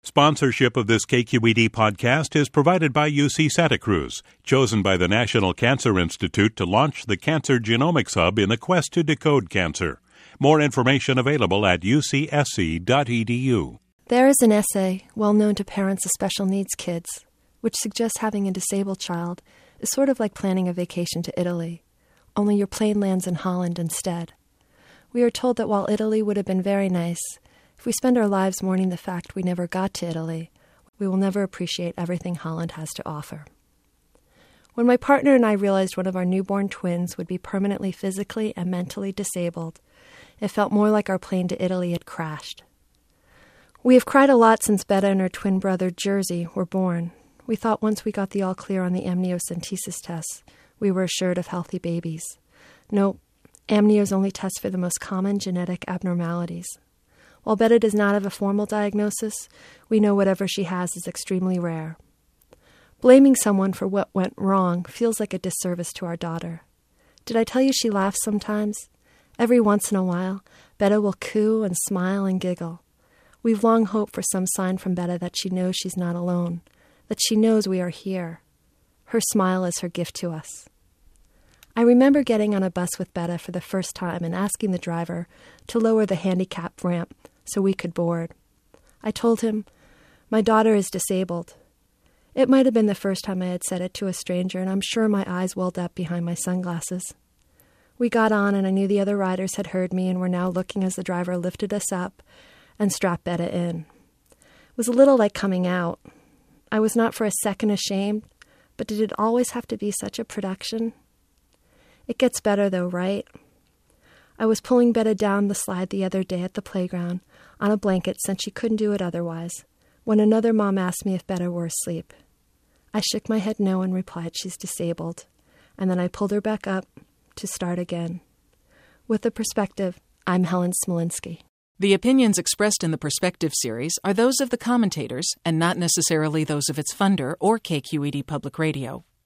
Sponsorship of this KQED podcast is provided by UC Santa Cruz, chosen by the National Cancer Institute to launch the Cancer Genomics Hub in the quest to decode cancer. More information available at ucsc.edu. There is an essay well known to parents of special needs kids, which suggests having a disabled child is sort of like planning a vacation to Italy, only your plane lands in Holland instead. We are told that while Italy would have been very nice, if we spend our lives mourning the fact we never got to Italy, we will never appreciate everything Holland has to offer. When my partner and I realized one of our newborn twins would be permanently physically and mentally disabled, it felt more like our plane to Italy had crashed. We have cried a lot since Betta and her twin brother, Jersey, were born. We thought once we got the all clear on the amniocentesis tests, we were assured of healthy babies. Nope, amnios only test for the most common genetic abnormalities. While Betta does not have a formal diagnosis, we know whatever she has is extremely rare. Blaming someone for what went wrong feels like a disservice to our daughter. Did I tell you she laughs sometimes? Every once in a while, Betta will coo and smile and giggle. We've long hoped for some sign from Betta that she knows she's not alone, that she knows we are here. Her smile is her gift to us. I remember getting on a bus with Betta for the first time and asking the driver to lower the handicap ramp so we could board. I told him, "My daughter is disabled." It might have been the first time I had said it to a stranger, and I'm sure my eyes welled up behind my sunglasses. We got on, and I knew the other riders had heard me and were now looking as the driver lifted us up and strapped Betta in. It was a little like coming out. I was not for a second ashamed, but did it always have to be such a production? It gets better, though, right? I was pulling Betta down the slide the other day at the playground on a blanket since she couldn't do it otherwise, when another mom asked me if Betta were asleep. I shook my head no and replied she's disabled, and then I pulled her back up to start again. With the perspective, I'm Helen Smolinski. The opinions expressed in the Perspective series are those of the commentators and not necessarily those of its funder or KQED Public Radio.